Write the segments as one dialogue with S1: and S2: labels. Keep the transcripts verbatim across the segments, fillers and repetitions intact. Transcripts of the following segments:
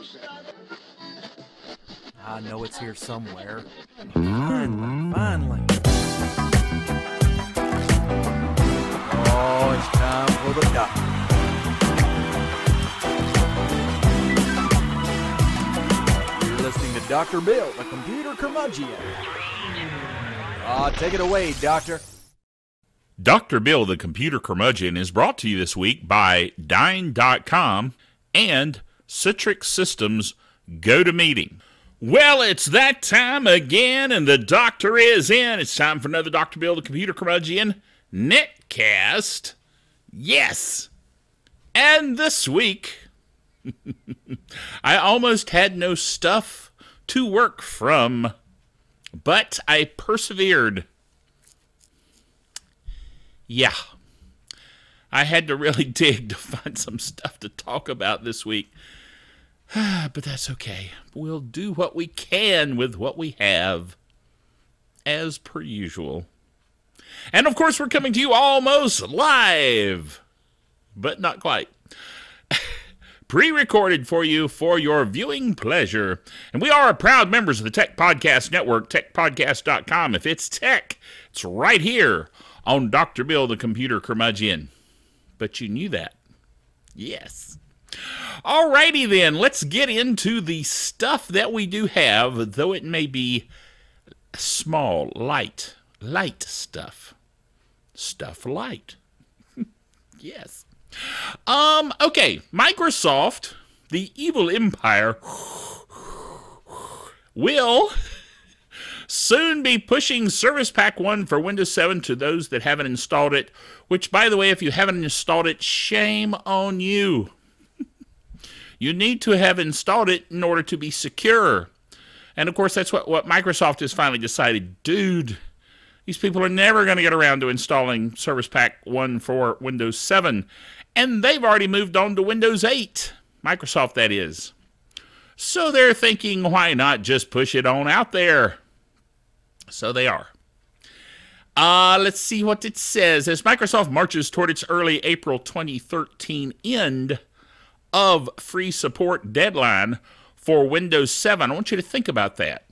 S1: I know it's here somewhere. Finally, finally. Oh, it's time for the doctor. You're listening to Doctor Bill, the computer curmudgeon. Ah, take it away, Doctor.
S2: Doctor Bill, the computer curmudgeon, is brought to you this week by Dyn dot com and Citrix Systems GoToMeeting. Well, it's that time again, and the doctor is in. It's time for another Doctor Bill, the computer curmudgeon netcast. Yes! And this week, I almost had no stuff to work from, but I persevered. Yeah, I had to really dig to find some stuff to talk about this week. But that's okay. We'll do what we can with what we have, as per usual. And of course, we're coming to you almost live, but not quite. Pre-recorded for you for your viewing pleasure. And we are proud members of the Tech Podcast Network, tech podcast dot com. If it's tech, it's right here on Doctor Bill, the computer curmudgeon. But you knew that. Yes. Alrighty then, let's get into the stuff that we do have, though it may be small, light, light stuff. Stuff light. Yes. Um, okay, Microsoft, the evil empire, will soon be pushing Service Pack one for Windows seven to those that haven't installed it, which, by the way, if you haven't installed it, shame on you. You need to have installed it in order to be secure. And, of course, that's what, what Microsoft has finally decided. Dude, these people are never going to get around to installing Service Pack one for Windows seven. And they've already moved on to Windows eight. Microsoft, that is. So they're thinking, why not just push it on out there? So they are. Uh, let's see what it says. As Microsoft marches toward its early April twenty thirteen end of free support deadline for Windows seven, I want you to think about that.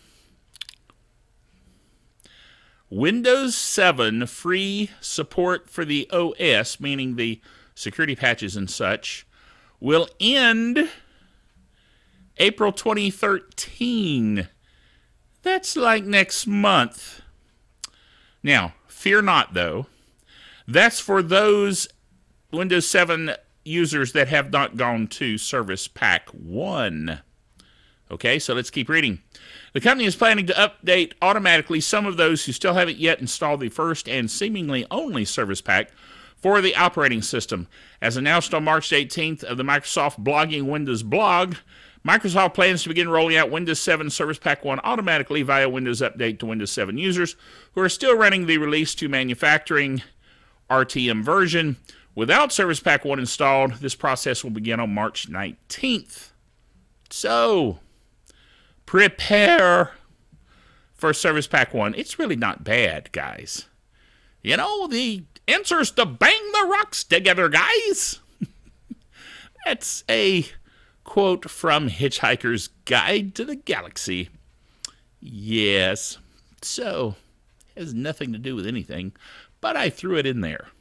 S2: Windows seven free support for the O S, meaning the security patches and such, will end April twenty thirteen. That's like next month. Now, fear not, though. That's for those Windows seven users that have not gone to Service Pack one. Okay, so let's keep reading. The company is planning to update automatically some of those who still haven't yet installed the first and seemingly only Service Pack for the operating system. As announced on March eighteenth of the Microsoft Blogging Windows blog, Microsoft plans to begin rolling out Windows seven Service Pack one automatically via Windows Update to Windows seven users who are still running the release to manufacturing R T M version. Without Service Pack one installed, this process will begin on March nineteenth. So, prepare for Service Pack one. It's really not bad, guys. You know, the answer's to bang the rocks together, guys. That's a quote from Hitchhiker's Guide to the Galaxy. Yes. So, has nothing to do with anything, but I threw it in there.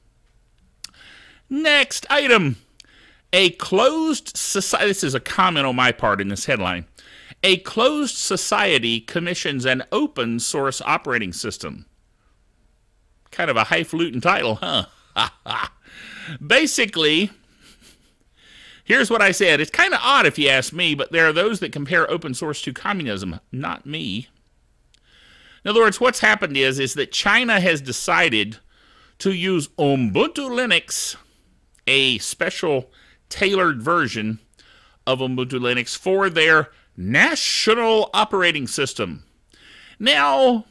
S2: Next item. A closed society. This is a comment on my part in this headline. A closed society commissions an open source operating system. Kind of a highfalutin title, huh? Basically, here's what I said. It's kind of odd if you ask me, but there are those that compare open source to communism. Not me. In other words, what's happened is, is that China has decided to use Ubuntu Linux, a special tailored version of Ubuntu Linux, for their national operating system. Now,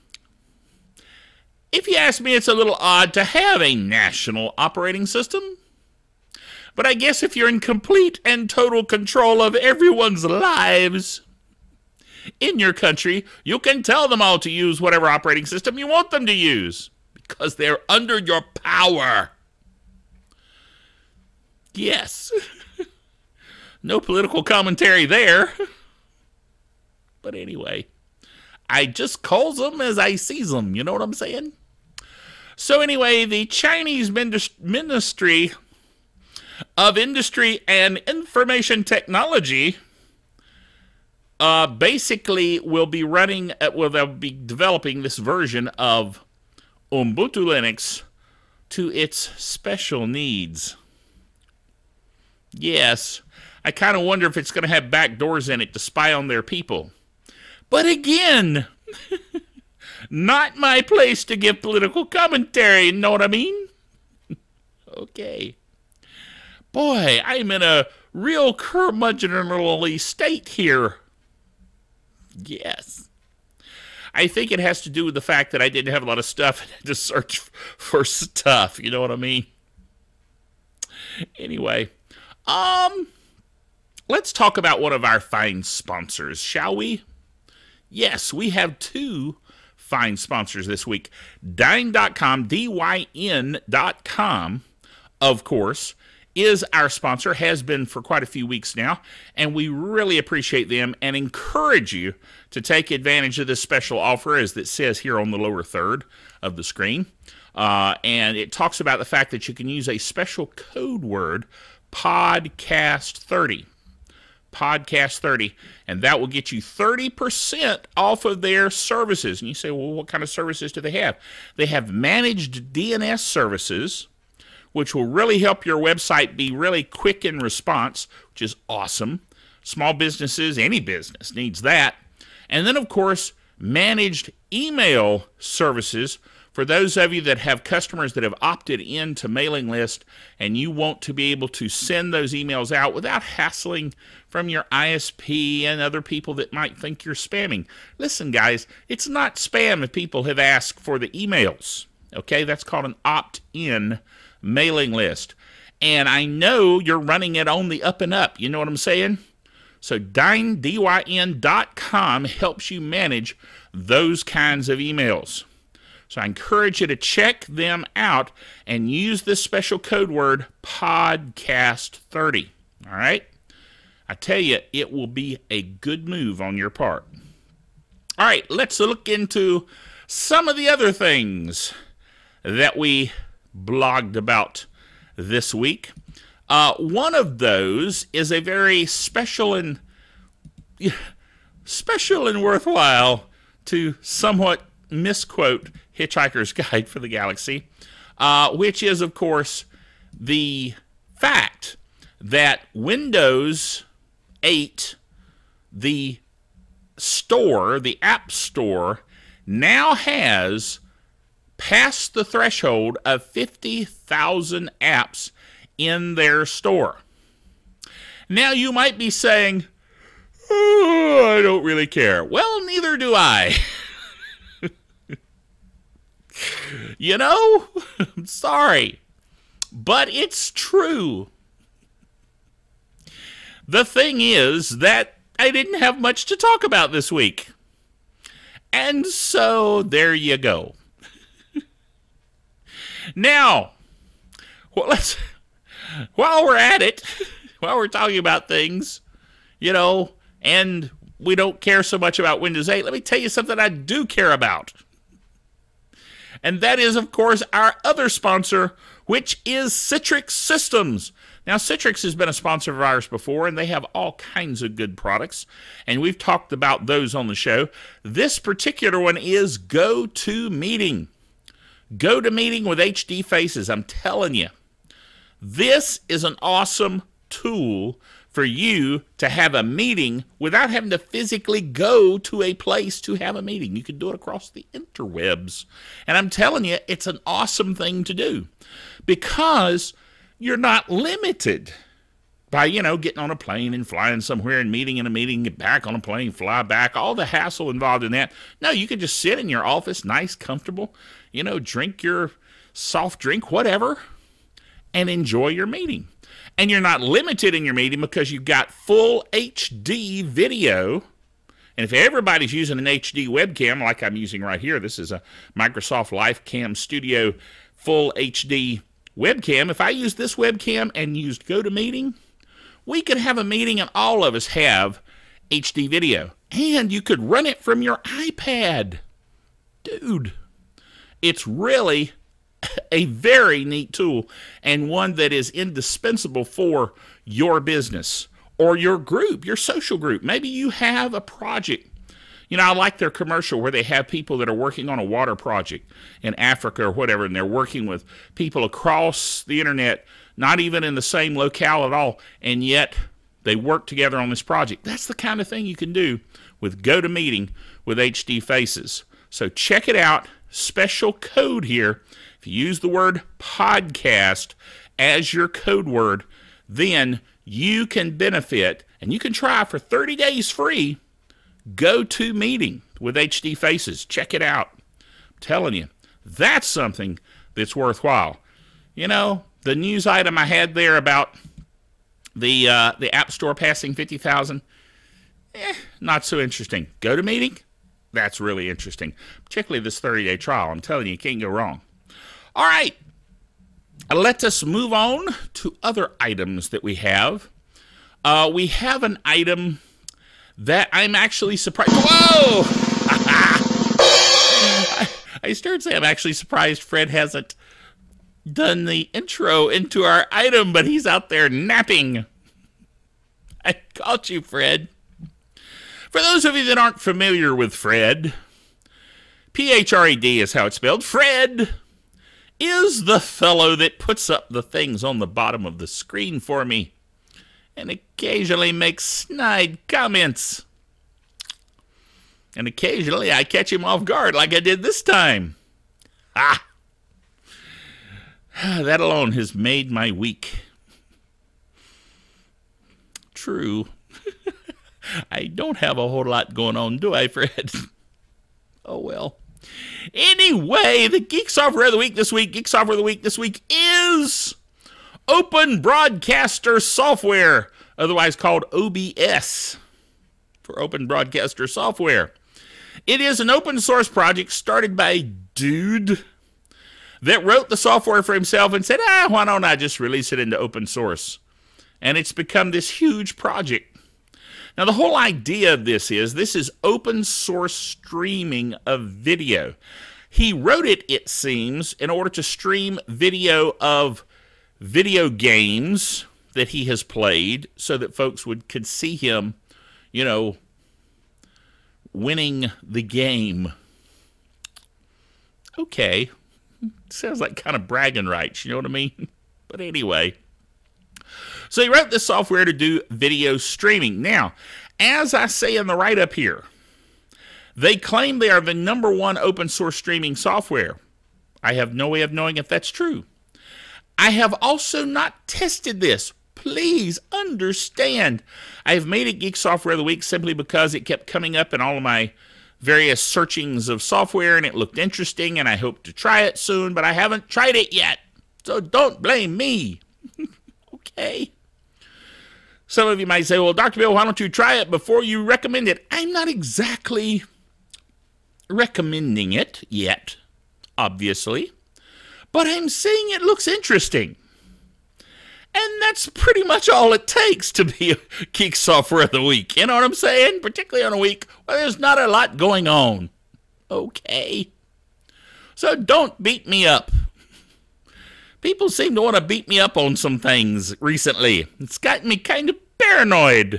S2: if you ask me, it's a little odd to have a national operating system. But I guess if you're in complete and total control of everyone's lives in your country, you can tell them all to use whatever operating system you want them to use, because they're under your power. Yes. No political commentary there. But anyway, I just calls them as I sees them. You know what I'm saying? So anyway, the Chinese Ministry of Industry and Information Technology uh, basically will be running, uh, well, they'll be developing this version of Ubuntu Linux to its special needs. Yes, I kind of wonder if it's going to have backdoors in it to spy on their people. But again, not my place to give political commentary, you know what I mean? Okay. Boy, I'm in a real curmudgeonly state here. Yes. I think it has to do with the fact that I didn't have a lot of stuff and had to search for stuff, you know what I mean? Anyway, um, let's talk about one of our fine sponsors, shall we? Yes, we have two fine sponsors this week. Dyn dot com, D Y N dot com, of course, is our sponsor, has been for quite a few weeks now, and we really appreciate them and encourage you to take advantage of this special offer, as it says here on the lower third of the screen. Uh, and it talks about the fact that you can use a special code word, podcast thirty. podcast thirty, and that will get you thirty percent off of their services. And you say, well, what kind of services do they have? They have managed D N S services, which will really help your website be really quick in response, which is awesome. Small businesses, any business needs that. And then, of course, managed email services for those of you that have customers that have opted into mailing list and you want to be able to send those emails out without hassling from your I S P and other people that might think you're spamming. Listen, guys, it's not spam if people have asked for the emails. Okay, that's called an opt-in mailing list. And I know you're running it on the up and up. You know what I'm saying? So Dyn, D Y N dot com helps you manage those kinds of emails. So I encourage you to check them out and use this special code word, podcast thirty. All right? I tell you, it will be a good move on your part. All right, let's look into some of the other things that we blogged about this week. Uh, one of those is a very special and special and worthwhile, to somewhat misquote, Hitchhiker's Guide for the Galaxy, uh, which is, of course, the fact that Windows eight, the store, the App Store, now has passed the threshold of fifty thousand apps in their store. Now, you might be saying, oh, I don't really care. Well, neither do I. You know, I'm sorry, but it's true. The thing is that I didn't have much to talk about this week. And so there you go. Now, well, let's, while we're at it, while we're talking about things, you know, and we don't care so much about Windows eight, let me tell you something I do care about. And that is, of course, our other sponsor, which is Citrix Systems. Now, Citrix has been a sponsor of ours before, and they have all kinds of good products, and we've talked about those on the show. This particular one is GoToMeeting. GoToMeeting with H D Faces. I'm telling you, this is an awesome tool for you to have a meeting without having to physically go to a place to have a meeting. You can do it across the interwebs. And I'm telling you, it's an awesome thing to do because you're not limited by, you know, getting on a plane and flying somewhere and meeting in a meeting, get back on a plane, fly back, all the hassle involved in that. No, you can just sit in your office, nice, comfortable, you know, drink your soft drink, whatever, and enjoy your meeting. And you're not limited in your meeting because you've got full H D video. And if everybody's using an H D webcam like I'm using right here, this is a Microsoft LifeCam Studio full H D webcam. If I use this webcam and used GoToMeeting, we could have a meeting and all of us have H D video. And you could run it from your iPad. Dude, it's really a very neat tool and one that is indispensable for your business or your group, your social group. Maybe you have a project. You know, I like their commercial where they have people that are working on a water project in Africa or whatever, and they're working with people across the internet, not even in the same locale at all, and yet they work together on this project. That's the kind of thing you can do with GoToMeeting with H D Faces. So check it out. Special code here. If you use the word podcast as your code word, then you can benefit, and you can try for thirty days free, GoToMeeting with H D Faces. Check it out. I'm telling you, that's something that's worthwhile. You know, the news item I had there about the uh, the App Store passing fifty thousand, eh, not so interesting. GoToMeeting, that's really interesting, particularly this thirty-day trial. I'm telling you, you can't go wrong. All right, let us move on to other items that we have. Uh, we have an item that I'm actually surprised. Whoa! I, I started to say I'm actually surprised Fred hasn't done the intro into our item, but he's out there napping. I caught you, Fred. For those of you that aren't familiar with Fred, P H R E D is how it's spelled. Fred is the fellow that puts up the things on the bottom of the screen for me and occasionally makes snide comments. And occasionally I catch him off guard like I did this time. Ah! That alone has made my week. True. I don't have a whole lot going on, do I, Fred? Oh, well. Anyway, the Geek Software of the Week this week, Geek Software of the Week this week is Open Broadcaster Software, otherwise called O B S, for Open Broadcaster Software. It is an open source project started by a dude that wrote the software for himself and said, ah, why don't I just release it into open source? And it's become this huge project. Now, the whole idea of this is, this is open source streaming of video. He wrote it, it seems, in order to stream video of video games that he has played so that folks would could see him, you know, winning the game. Okay. Sounds like kind of bragging rights, you know what I mean? But anyway. So he wrote this software to do video streaming. Now, as I say in the write-up here, they claim they are the number one open source streaming software. I have no way of knowing if that's true. I have also not tested this. Please understand. I have made it Geek Software of the Week simply because it kept coming up in all of my various searchings of software, and it looked interesting, and I hope to try it soon, but I haven't tried it yet. So don't blame me. Okay. Some of you might say, well, Doctor Bill, why don't you try it before you recommend it? I'm not exactly recommending it yet, obviously, but I'm saying it looks interesting. And that's pretty much all it takes to be a Geek Software of the Week. You know what I'm saying? Particularly on a week where there's not a lot going on. Okay. So don't beat me up. People seem to want to beat me up on some things recently. It's gotten me kind of paranoid.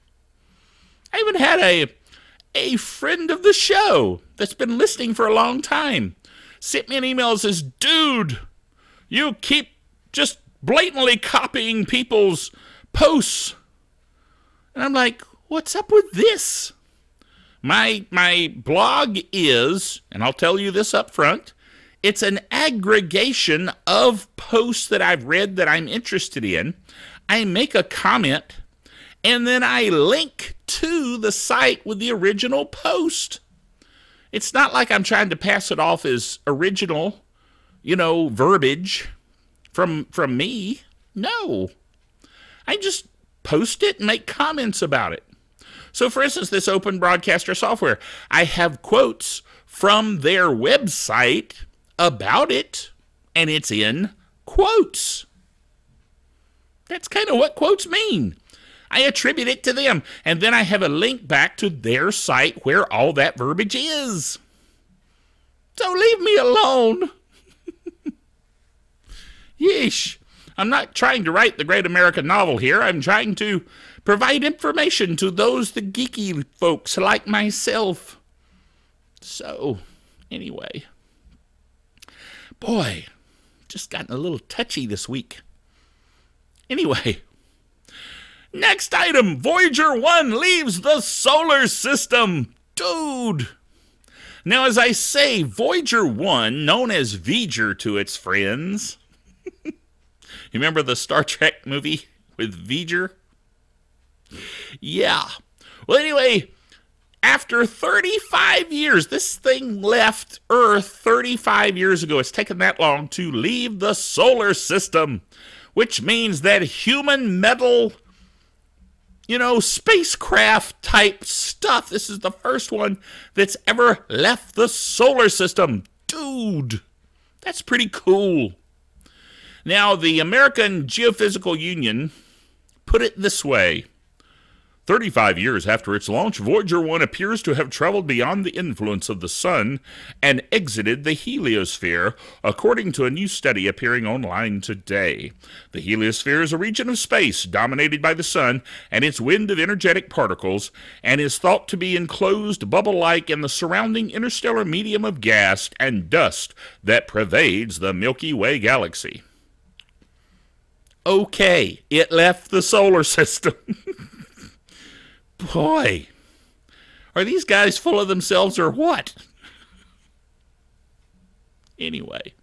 S2: I even had a, a friend of the show that's been listening for a long time sent me an email that says, dude, you keep just blatantly copying people's posts. And I'm like, what's up with this? My my blog is, and I'll tell you this up front, it's an aggregation of posts that I've read that I'm interested in. I make a comment, and then I link to the site with the original post. It's not like I'm trying to pass it off as original, you know, verbiage from from me. No. I just post it and make comments about it. So, for instance, this Open Broadcaster Software, I have quotes from their website about it, and it's in quotes. That's kind of what quotes mean. I attribute it to them. And then I have a link back to their site where all that verbiage is. So leave me alone. Yeesh. I'm not trying to write the great American novel here. I'm trying to provide information to those the geeky folks like myself. So, anyway. Boy, just gotten a little touchy this week. Anyway. Next item. Voyager one leaves the solar system. Dude. Now, as I say, Voyager one, known as V'ger to its friends. You remember the Star Trek movie with V'ger? Yeah. Well, anyway, after thirty-five years, this thing left Earth thirty-five years ago. It's taken that long to leave the solar system, which means that human metal, you know, spacecraft type stuff, this is the first one that's ever left the solar system. Dude, that's pretty cool. Now, the American Geophysical Union put it this way. thirty-five years after its launch, Voyager one appears to have traveled beyond the influence of the sun and exited the heliosphere, according to a new study appearing online today. The heliosphere is a region of space dominated by the sun and its wind of energetic particles, and is thought to be enclosed bubble-like in the surrounding interstellar medium of gas and dust that pervades the Milky Way galaxy. Okay, it left the solar system. Boy, are these guys full of themselves or what? Anyway.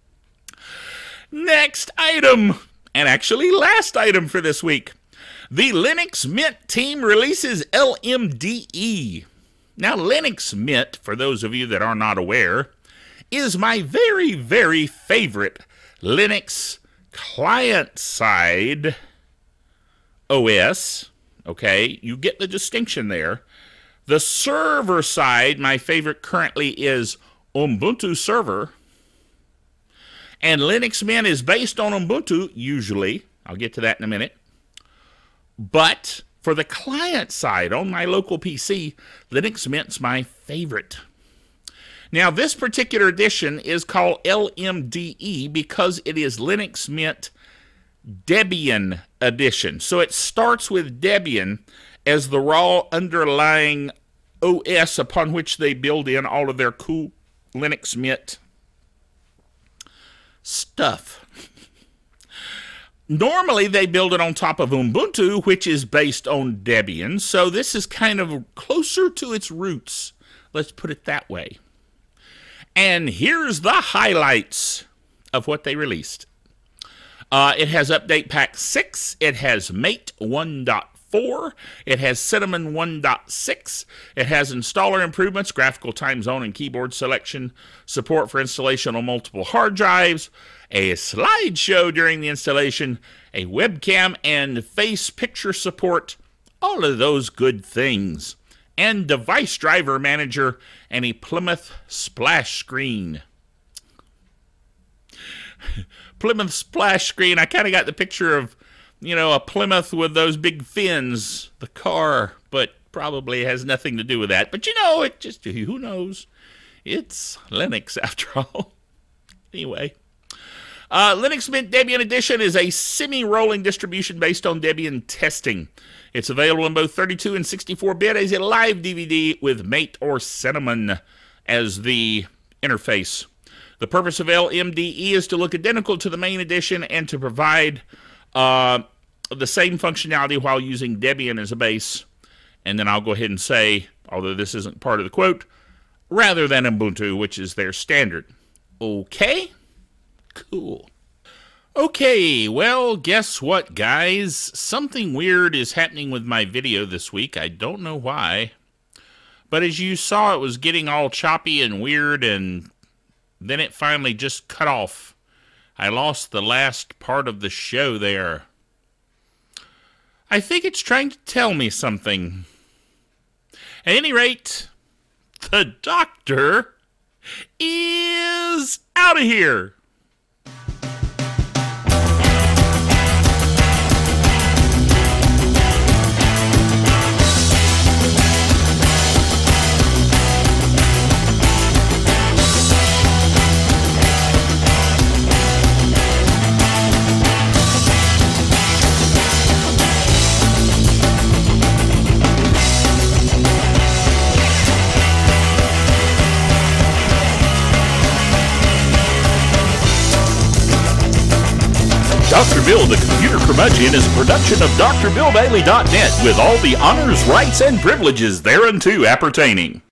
S2: Next item, and actually last item for this week. The Linux Mint team releases L M D E. Now, Linux Mint, for those of you that are not aware, is my very, very favorite Linux client-side O S. Okay, you get the distinction there. The server side, my favorite currently is Ubuntu Server. And Linux Mint is based on Ubuntu, usually. I'll get to that in a minute. But for the client side, on my local P C, Linux Mint's my favorite. Now, this particular edition is called L M D E because it is Linux Mint Debian edition. So it starts with Debian as the raw underlying O S upon which they build in all of their cool Linux Mint stuff. Normally, they build it on top of Ubuntu, which is based on Debian. So this is kind of closer to its roots. Let's put it that way. And here's the highlights of what they released. Uh, it has Update Pack six. It has Mate one point four. It has Cinnamon one point six. It has installer improvements, graphical time zone and keyboard selection, support for installation on multiple hard drives, a slideshow during the installation, a webcam and face picture support, all of those good things, and device driver manager and a Plymouth splash screen. Plymouth splash screen, I kind of got the picture of, you know, a Plymouth with those big fins, the car, but probably has nothing to do with that. But you know, it just, who knows? It's Linux after all. Anyway. Uh, Linux Mint Debian Edition is a semi-rolling distribution based on Debian testing. It's available in both thirty-two and sixty-four bit as a live D V D with Mate or Cinnamon as the interface. The purpose of L M D E is to look identical to the main edition and to provide uh, the same functionality while using Debian as a base. And then I'll go ahead and say, although this isn't part of the quote, rather than Ubuntu, which is their standard. Okay? Cool. Okay, well, guess what, guys? Something weird is happening with my video this week. I don't know why. But as you saw, it was getting all choppy and weird, and then it finally just cut off. I lost the last part of the show there. I think it's trying to tell me something. At any rate, the doctor is out of here. Doctor Bill, the Computer Curmudgeon, is a production of D R Bill Bailey dot net with all the honors, rights, and privileges thereunto appertaining.